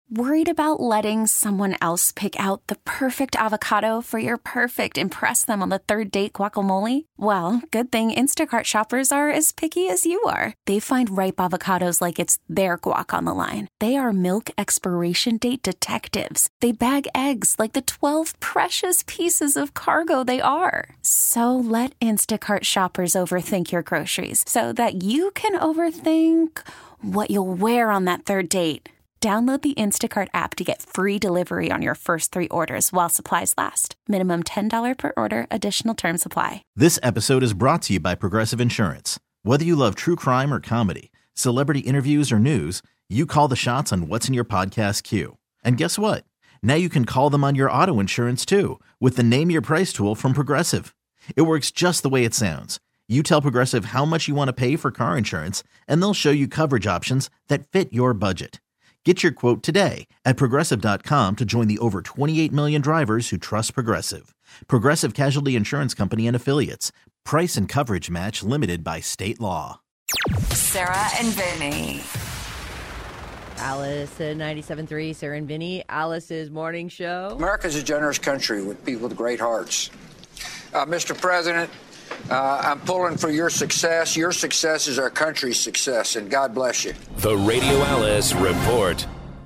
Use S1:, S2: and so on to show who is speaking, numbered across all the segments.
S1: Worried about letting someone else pick out the perfect avocado for your perfect impress them on the third date guacamole? Well, good thing Instacart shoppers are as picky as you are. They find ripe avocados like it's their guac on the line. They are milk expiration date detectives. They bag eggs like the 12 precious pieces of cargo they are. So let Instacart shoppers overthink your groceries so that you can overthink what you'll wear on that third date. Download the Instacart app to get free delivery on your first 3 orders while supplies last. Minimum $10 per order. Additional terms apply.
S2: This episode is brought to you by Progressive Insurance. Whether you love true crime or comedy, celebrity interviews or news, you call the shots on what's in your podcast queue. And guess what? Now you can call them on your auto insurance too with the Name Your Price tool from Progressive. It works just the way it sounds. You tell Progressive how much you want to pay for car insurance, and they'll show you coverage options that fit your budget. Get your quote today at Progressive.com to join the over 28 million drivers who trust Progressive. Progressive Casualty Insurance Company and Affiliates. Price and coverage match limited by state law.
S3: Sarah and Vinny.
S4: Alice at 97.3, Sarah and Vinny, Alice's morning show.
S5: America's a generous country with people with great hearts. Mr. President, I'm pulling for your success. Your success is our country's success, and God bless you.
S6: The Radio Alice Report.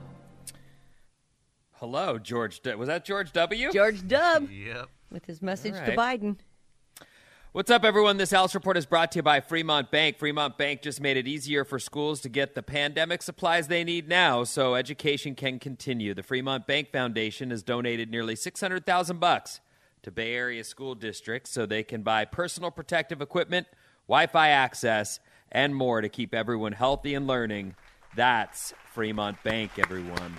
S7: Hello, George. Was that George W?
S4: George W.
S8: Yep.
S4: With his message
S7: All
S4: to
S7: right.
S4: Biden.
S7: What's up, everyone? This Alice Report is brought to you by Fremont Bank. Fremont Bank just made it easier for schools to get the pandemic supplies they need now so education can continue. The Fremont Bank Foundation has donated nearly $600,000 to Bay Area school districts so they can buy personal protective equipment, Wi-Fi access, and more to keep everyone healthy and learning. That's Fremont Bank, everyone.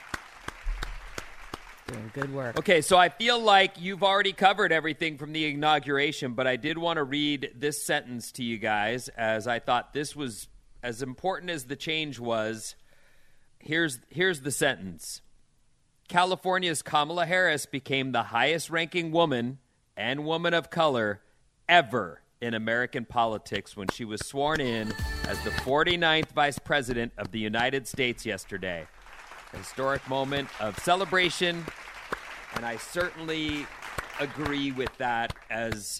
S4: Doing good work.
S7: Okay, so I feel like you've already covered everything from the inauguration, but I did want to read this sentence to you guys, as I thought this was as important as the change was. Here's the sentence. California's Kamala Harris became the highest-ranking woman and woman of color ever in American politics when she was sworn in as the 49th Vice President of the United States yesterday. A historic moment of celebration, and I certainly agree with that, as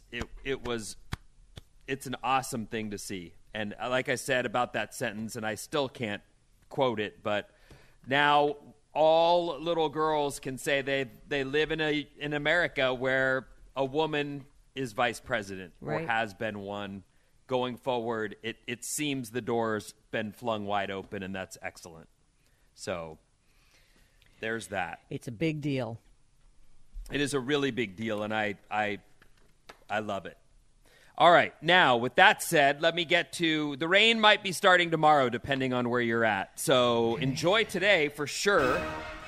S7: it's an awesome thing to see. And like I said about that sentence, and I still can't quote it, but now all little girls can say they live in America where a woman is vice president,
S4: right,
S7: or has been one. Going forward, it seems the door's been flung wide open, and that's excellent. So there's that.
S4: It's a big deal.
S7: It is a really big deal, and I love it. All right, now, with that said, let me get to the rain might be starting tomorrow, depending on where you're at. So enjoy today for sure.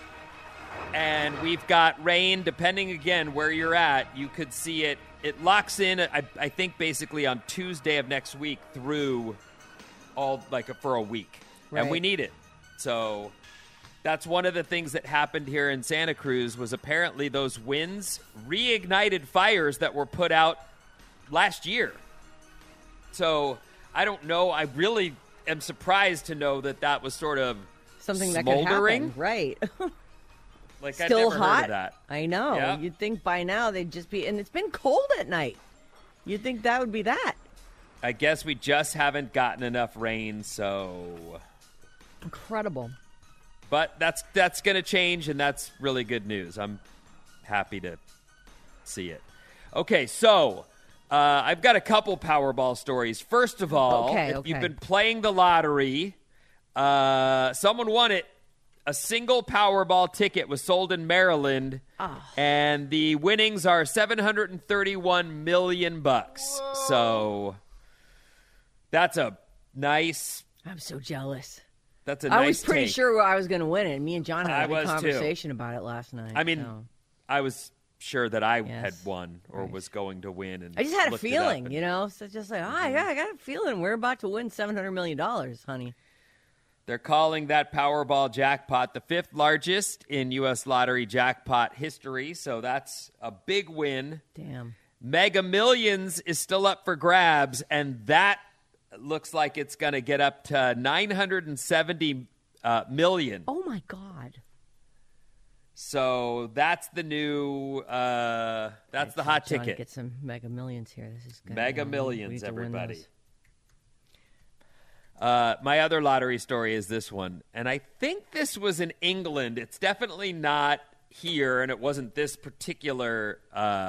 S7: And we've got rain, depending, again, where you're at. You could see it. It locks in, I think, basically on Tuesday of next week through for a week.
S4: Right.
S7: And we need it. So that's one of the things that happened here in Santa Cruz was apparently those winds reignited fires that were put out last year. So I don't know. I really am surprised to know that was sort of
S4: something that
S7: smoldering.
S4: could happen. Right.
S7: Like
S4: Still
S7: I've never
S4: hot.
S7: heard of that.
S4: I know.
S7: Yeah.
S4: You'd think by now they'd just be, and it's been cold at night. You'd think that would be that.
S7: I guess we just haven't gotten enough rain, so.
S4: Incredible.
S7: But that's going to change, and that's really good news. I'm happy to see it. Okay, so I've got a couple Powerball stories. First of all, if you've been playing the lottery, someone won it. A single Powerball ticket was sold in Maryland, and the winnings are $731 million. So that's a nice.
S4: I'm so jealous.
S7: That's a nice.
S4: I was pretty
S7: take.
S4: sure I was going to win it. Me and John had a conversation
S7: too.
S4: about it last night.
S7: I mean,
S4: so.
S7: I was sure that I had won or was going to win. And
S4: I just had a
S7: looked it
S4: feeling,
S7: up,
S4: you know, so just like, I got a feeling we're about to win $700 million, honey.
S7: They're calling that Powerball jackpot the 5th largest in U.S. lottery jackpot history, so that's a big win.
S4: Damn.
S7: Mega Millions is still up for grabs, and that looks like it's going to get up to $970 million.
S4: Oh, my God.
S7: So that's the new, that's the hot
S4: Johnny,
S7: ticket.
S4: Get some Mega Millions here. This is good.
S7: Mega
S4: We
S7: Millions,
S4: need to win
S7: everybody.
S4: those.
S7: My other lottery story is this one. And I think this was in England. It's definitely not here, and it wasn't this particular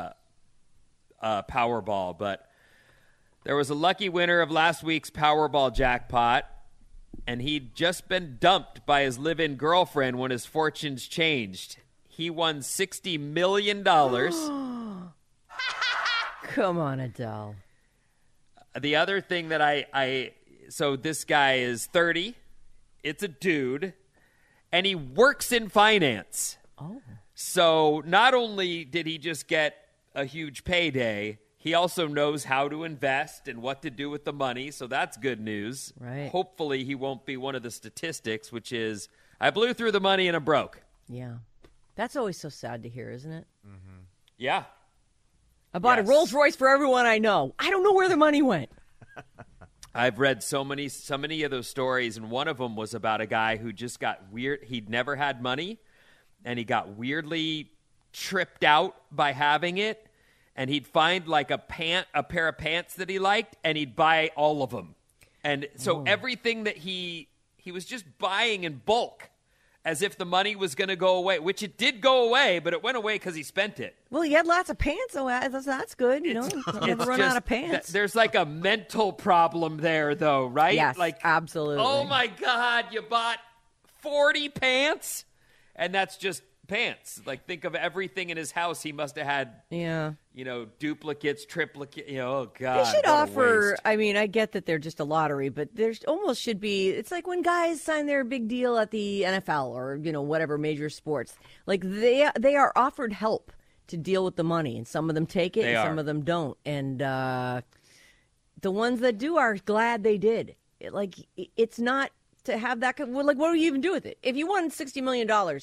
S7: Powerball. But there was a lucky winner of last week's Powerball jackpot, and he'd just been dumped by his live-in girlfriend when his fortunes changed. He won $60 million.
S4: Come on, Adele.
S7: The other thing that so this guy is 30. It's a dude, and he works in finance.
S4: Oh.
S7: So not only did he just get a huge payday, he also knows how to invest and what to do with the money, so that's good news.
S4: Right.
S7: Hopefully he won't be one of the statistics, which is, I blew through the money and I'm broke.
S4: Yeah. That's always so sad to hear, isn't it?
S7: Mm-hmm. Yeah.
S4: I bought a Rolls Royce for everyone I know. I don't know where the money went.
S7: I've read so many of those stories, and one of them was about a guy who just got weird. He'd never had money, and he got weirdly tripped out by having it. And he'd find like a pair of pants that he liked, and he'd buy all of them. And so everything that he was just buying in bulk, as if the money was going to go away, which it did go away, but it went away because he spent it.
S4: Well, he had lots of pants, so that's good. You know, never run out of pants.
S7: There's like a mental problem there, though, right?
S4: Yes,
S7: like,
S4: absolutely.
S7: Oh my God, you bought 40 pants, and that's just pants. Like, think of everything in his house. He must have had, duplicates, triplicates. Oh God,
S4: they should
S7: what a
S4: offer.
S7: waste.
S4: I mean, I get that they're just a lottery, but there's almost should be. It's like when guys sign their big deal at the NFL or whatever major sports. Like they are offered help to deal with the money, and some of them take it, some of them don't. And the ones that do are glad they did. It's not to have that. Like, what do you even do with it? If you won $60 million.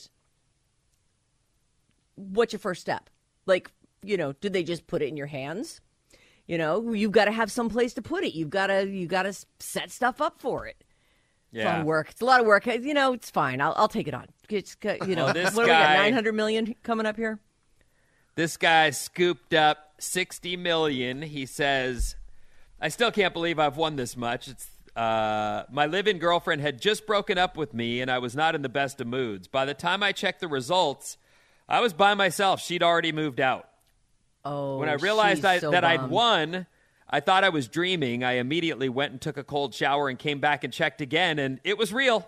S4: What's your first step? Like, do they just put it in your hands? You've got to have some place to put it. You've got to set stuff up for it.
S7: Yeah.
S4: It's a lot of work. It's a lot of work. It's fine. I'll take it on.
S7: This
S4: what do we got?
S7: guy,
S4: $900 million coming up here.
S7: This guy scooped up $60 million. He says, "I still can't believe I've won this much. It's my live-in girlfriend had just broken up with me, and I was not in the best of moods. By the time I checked the results, I was by myself. She'd already moved out.
S4: Oh,
S7: when I realized that
S4: bummed.
S7: I'd won, I thought I was dreaming. I immediately went and took a cold shower and came back and checked again, and it was real.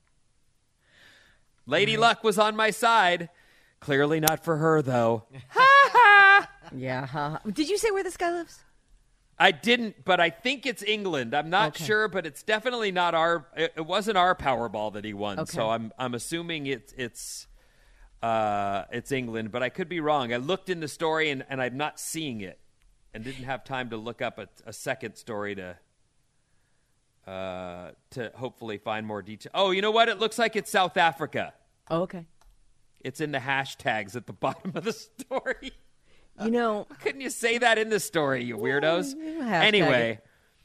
S7: Lady Luck was on my side. Clearly not for her, though."
S4: Yeah. Did you say where this guy lives?
S7: I didn't, but I think it's England. I'm not sure, but it's definitely not it wasn't our Powerball that he won.
S4: Okay.
S7: So I'm assuming it's England, but I could be wrong. I looked in the story and I'm not seeing it, and didn't have time to look up a second story to hopefully find more detail. Oh, you know what? It looks like it's South Africa.
S4: Oh, okay.
S7: It's in the hashtags at the bottom of the story.
S4: Couldn't
S7: you say that in the story, you weirdos?
S4: Anyway.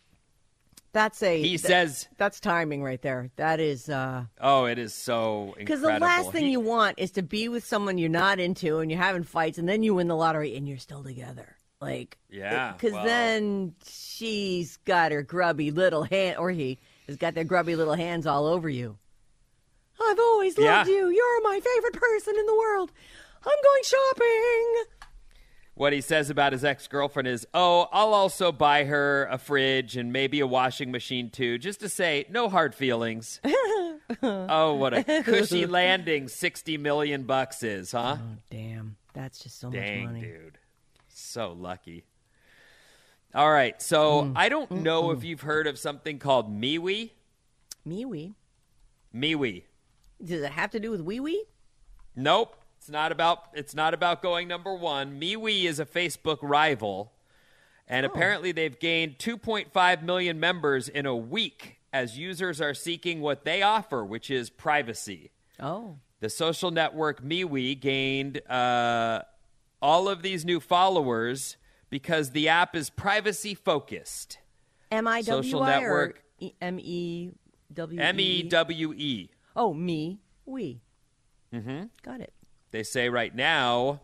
S7: He says
S4: that's timing right there. That is
S7: it is so incredible.
S4: Because the last thing you want is to be with someone you're not into and you're having fights, and then you win the lottery and you're still together. Because then she's got her grubby little hand, or he has got their grubby little hands all over you. I've always loved you. You're my favorite person in the world. I'm going shopping.
S7: What he says about his ex-girlfriend is, I'll also buy her a fridge and maybe a washing machine too, just to say, no hard feelings. Oh, what a cushy landing $60 million is, huh?
S4: Oh, damn. That's just so much money.
S7: Dang, dude. So lucky. All right, so I don't know if you've heard of something called MeWe.
S4: MeWe?
S7: MeWe.
S4: Does it have to do with wee-wee?
S7: Nope. It's not about going number one. MeWe is a Facebook rival, and apparently they've gained 2.5 million members in a week as users are seeking what they offer, which is privacy.
S4: Oh.
S7: The social network MeWe gained all of these new followers because the app is privacy-focused.
S4: M-I-W-I
S7: social network,
S4: or M-E-W-E?
S7: M-E-W-E.
S4: Oh, me, we.
S7: Mm-hmm.
S4: Got it.
S7: They say right now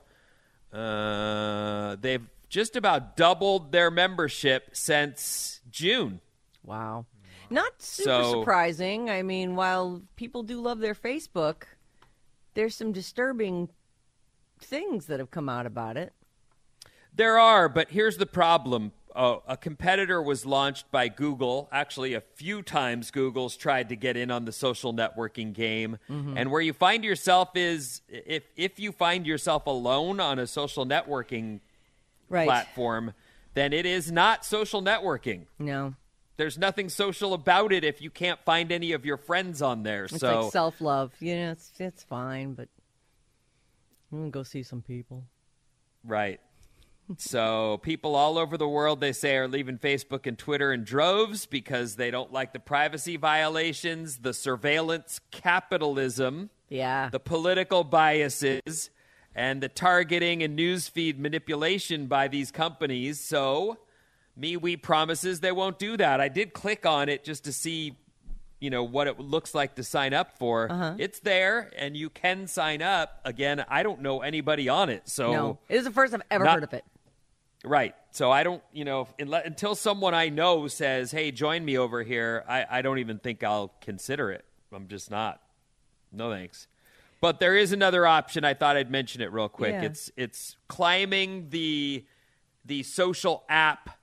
S7: they've just about doubled their membership since June.
S4: Wow. Not super surprising. I mean, while people do love their Facebook, there's some disturbing things that have come out about it.
S7: There are, but here's the problem. A competitor was launched by Google. Actually, a few times Google's tried to get in on the social networking game. Mm-hmm. And where you find yourself is if you find yourself alone on a social networking platform, then it is not social networking.
S4: No.
S7: There's nothing social about it if you can't find any of your friends on there.
S4: It's like self-love. You know, it's fine, but I'm going to go see some people.
S7: Right. So people all over the world, they say, are leaving Facebook and Twitter in droves because they don't like the privacy violations, the surveillance capitalism,
S4: the
S7: political biases, and the targeting and newsfeed manipulation by these companies. So MeWe promises they won't do that. I did click on it just to see, what it looks like to sign up for. Uh-huh. It's there, and you can sign up. Again, I don't know anybody on it. So
S4: no, it is the first I've ever heard of it.
S7: Right. So I don't, until someone I know says, hey, join me over here, I don't even think I'll consider it. I'm just not. No thanks. But there is another option. I thought I'd mention it real quick.
S4: Yeah.
S7: It's climbing the social app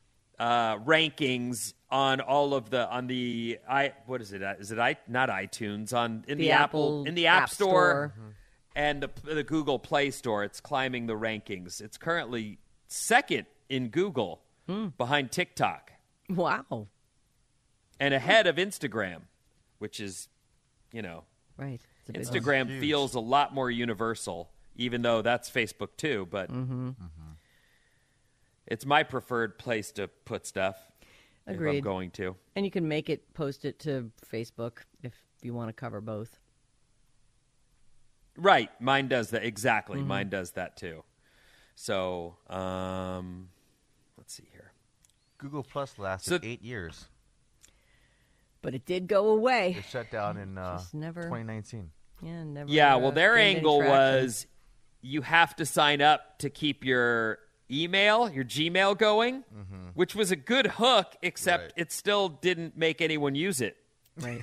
S7: rankings on all of the what is it? Is it not iTunes in the Apple in the App Store and the Google Play Store? It's climbing the rankings. It's currently second in Google behind TikTok.
S4: Wow.
S7: And ahead of Instagram, which is,
S4: right.
S7: Instagram feels a lot more universal, even though that's Facebook too. But it's my preferred place to put stuff.
S4: Agreed.
S7: If I'm going to.
S4: And you can post it to Facebook if you want to cover both.
S7: Right. Mine does that. Exactly. Mine does that too. So, let's see here.
S8: Google Plus lasted 8 years.
S4: But it did go away.
S8: It shut down in 2019.
S4: Yeah, never.
S7: Yeah, well, their angle was you have to sign up to keep your email, your Gmail going, which was a good hook, except it still didn't make anyone use it.
S4: Right.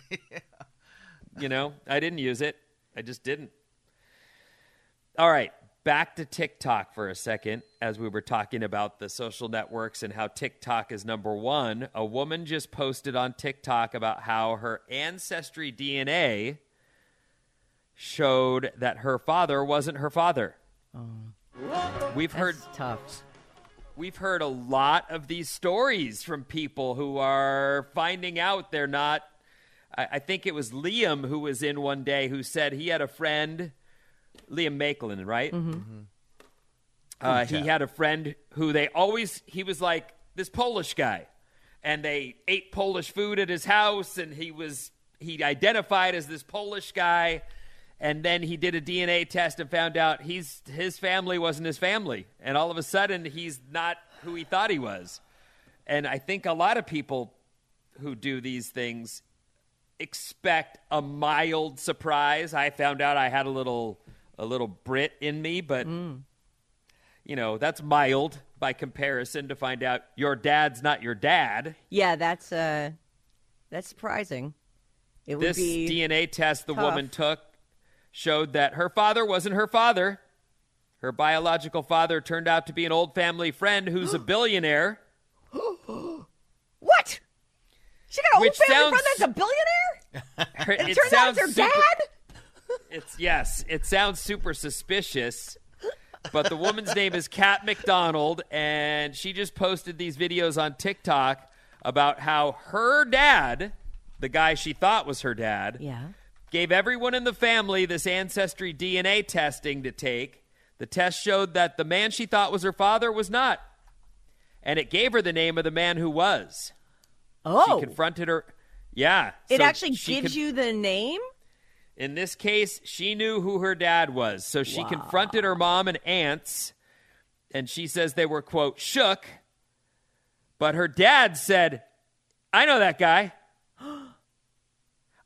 S7: I didn't use it. I just didn't. All right. Back to TikTok for a second, as we were talking about the social networks and how TikTok is number one. A woman just posted on TikTok about how her ancestry DNA showed that her father wasn't her father.
S4: That's tough.
S7: We've heard a lot of these stories from people who are finding out they're not. I think it was Liam who was in one day who said he had a friend. Liam Makelin, right? He had a friend who he was like this Polish guy, and they ate Polish food at his house, and he identified as this Polish guy, and then he did a DNA test and found out his family wasn't his family, and all of a sudden he's not who he thought he was. And I think a lot of people who do these things expect a mild surprise. I found out I had a little Brit in me, but that's mild by comparison to find out your dad's not your dad.
S4: Yeah, that's surprising.
S7: This DNA test the
S4: tough.
S7: Woman took showed that her father wasn't her father. Her biological father turned out to be an old family friend who's a billionaire.
S4: What? She got an old family friend that's a billionaire? It turns out it's her dad?
S7: It sounds super suspicious, but the woman's name is Kat McDonald, and she just posted these videos on TikTok about how her dad, the guy she thought was her dad, gave everyone in the family this ancestry DNA testing to take. The test showed that the man she thought was her father was not, and it gave her the name of the man who was.
S4: Oh.
S7: She confronted her. Yeah.
S4: It actually gives you the name?
S7: In this case, she knew who her dad was. So she confronted her mom and aunts, and she says they were, quote, shook. But her dad said, I know that guy.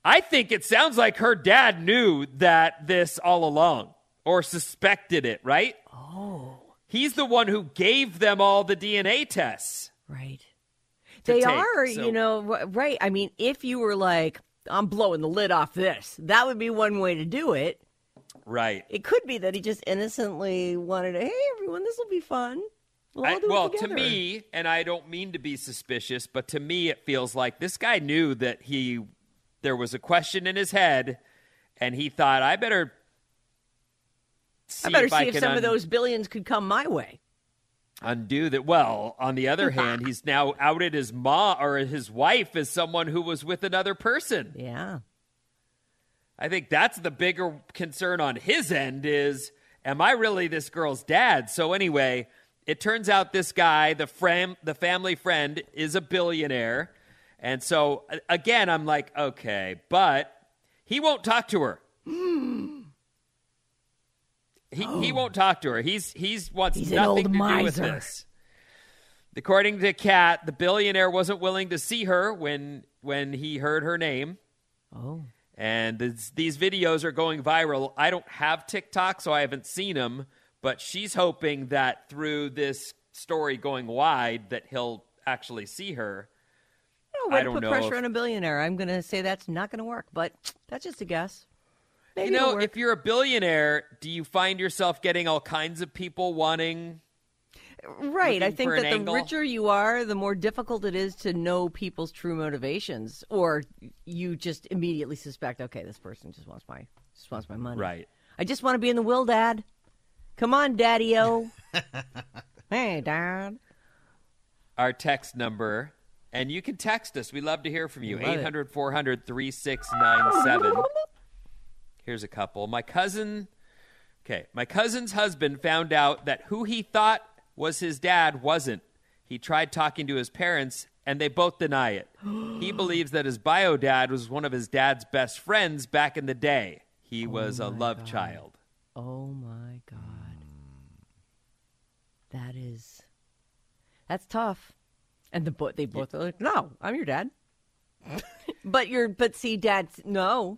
S7: I think it sounds like her dad knew that this all along or suspected it, right?
S4: Oh.
S7: He's the one who gave them all the DNA tests.
S4: Right. They
S7: take,
S4: are,
S7: so.
S4: right. I mean, if you were like, I'm blowing the lid off this, that would be one way to do it.
S7: Right.
S4: It could be that he just innocently wanted to, hey, everyone, this will be fun. We'll do it
S7: to
S4: together.
S7: me, and I don't mean to be suspicious, but to me it feels like this guy knew that there was a question in his head, and he thought, I better see if
S4: some of those billions could come my way.
S7: Undo that. Well, on the other hand, he's now outed his mom or his wife as someone who was with another person.
S4: Yeah.
S7: I think that's the bigger concern on his end is, am I really this girl's dad? So anyway, it turns out this guy, the family friend, is a billionaire. And so, again, I'm like, okay, but he won't talk to her. He won't talk to her. He's nothing to do with this. According to Kat, the billionaire wasn't willing to see her when he heard her name.
S4: Oh.
S7: And these videos are going viral. I don't have TikTok, so I haven't seen them. But she's hoping that through this story going wide that he'll actually see her.
S4: I don't know. Put pressure on a billionaire. I'm going to say that's not going to work, but that's just a guess. Maybe
S7: if you're a billionaire, do you find yourself getting all kinds of people wanting?
S4: Right. I think that the richer you are, the more difficult it is to know people's true motivations, or you just immediately suspect, okay, this person just wants my money.
S7: Right.
S4: I just want to be in the will, Dad. Come on, Daddy-o. Hey, Dad.
S7: Our text number, and you can text us. We love to hear from you. 800-400-3697. Here's a couple. My cousin's husband found out that who he thought was his dad wasn't. He tried talking to his parents, and they both deny it. He believes that his bio dad was one of his dad's best friends back in the day. He was a love child.
S4: Oh, my God. That's tough. And they both are like, no, I'm your dad. but see, Dad's, no.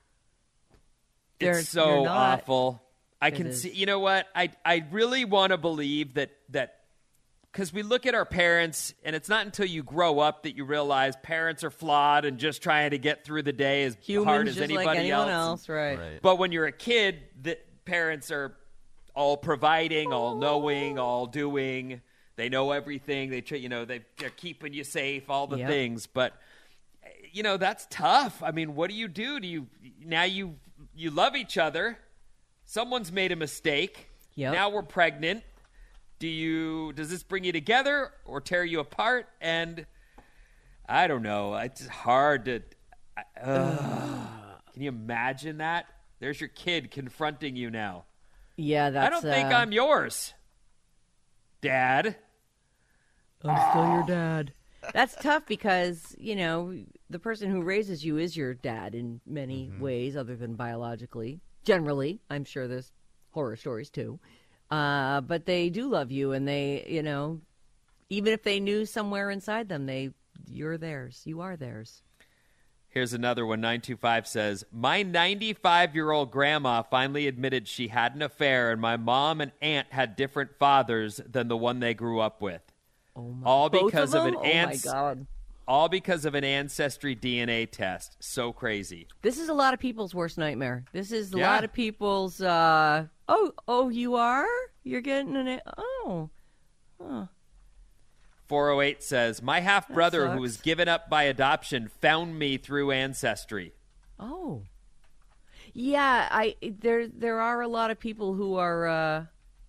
S7: It's so awful. I can see, you know what? I really want to believe that because we look at our parents, and it's not until you grow up that you realize parents are flawed and just trying to get through the day as hard as anybody
S4: like anyone
S7: else.
S4: Right.
S7: But when you're a kid, the parents are all providing, all knowing, all doing. They know everything. They're keeping you safe, all the things. But that's tough. I mean, what do? You love each other. Someone's made a mistake.
S4: Yep.
S7: Now we're pregnant. Does this bring you together or tear you apart? And I don't know. It's hard to. Can you imagine that? There's your kid confronting you now.
S4: Yeah, that's.
S7: I don't think I'm yours, Dad.
S4: I'm still your dad. That's tough because, the person who raises you is your dad in many ways other than biologically. Generally, I'm sure there's horror stories too. But they do love you, and they, even if they knew somewhere inside them, you're theirs. You are theirs.
S7: Here's another one. 925 says, my 95-year-old grandma finally admitted she had an affair, and my mom and aunt had different fathers than the one they grew up with. All because of an all because of an ancestry DNA test. So crazy.
S4: This is a lot of people's worst nightmare. This is a lot of people's. You are? You're getting an. Oh. Huh.
S7: 408 says, my half-brother who was given up by adoption found me through Ancestry.
S4: Oh. Yeah, there are a lot of people who are.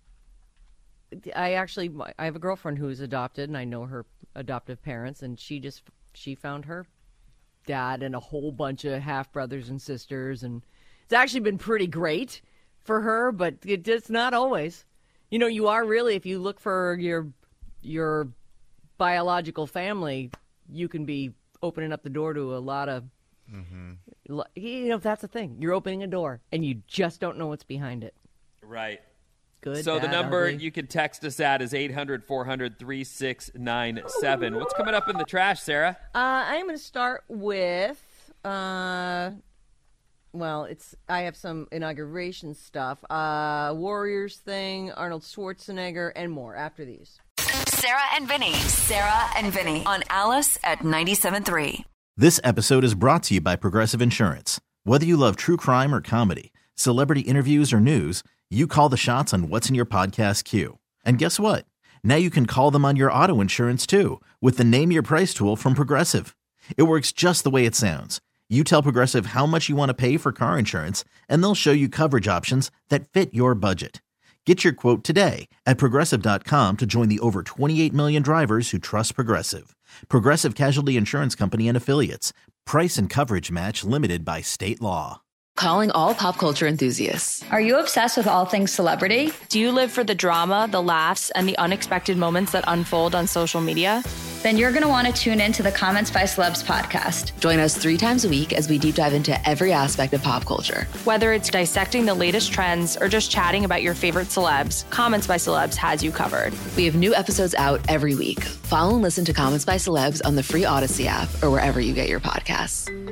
S4: I have a girlfriend who is adopted, and I know her adoptive parents, and she found her dad and a whole bunch of half-brothers and sisters, and it's actually been pretty great for her, but it's not always. You are really, if you look for your biological family, you can be opening up the door to a lot of, that's the thing. You're opening a door, and you just don't know what's behind it.
S7: Right.
S4: Good,
S7: so
S4: bad,
S7: the number
S4: ugly.
S7: You can text us at is 800-400-3697. What's coming up in the trash, Sarah?
S4: I'm going to start with Well, I have some inauguration stuff. Warriors thing, Arnold Schwarzenegger, and more after these.
S3: Sarah and Vinny. Sarah and Vinny on Alice at 97.3.
S2: This episode is brought to you by Progressive Insurance. Whether you love true crime or comedy, celebrity interviews or news, you call the shots on what's in your podcast queue. And guess what? Now you can call them on your auto insurance too with the Name Your Price tool from Progressive. It works just the way it sounds. You tell Progressive how much you want to pay for car insurance, and they'll show you coverage options that fit your budget. Get your quote today at Progressive.com to join the over 28 million drivers who trust Progressive. Progressive Casualty Insurance Company and Affiliates. Price and coverage match limited by state law.
S9: Calling all pop culture enthusiasts.
S10: Are you obsessed with all things celebrity?
S11: Do you live for the drama, the laughs, and the unexpected moments that unfold on social media?
S10: Then you're going to want to tune in to the Comments by Celebs podcast.
S9: Join us 3 times a week as we deep dive into every aspect of pop culture.
S11: Whether it's dissecting the latest trends or just chatting about your favorite celebs, Comments by Celebs has you covered.
S9: We have new episodes out every week. Follow and listen to Comments by Celebs on the free Odyssey app or wherever you get your podcasts.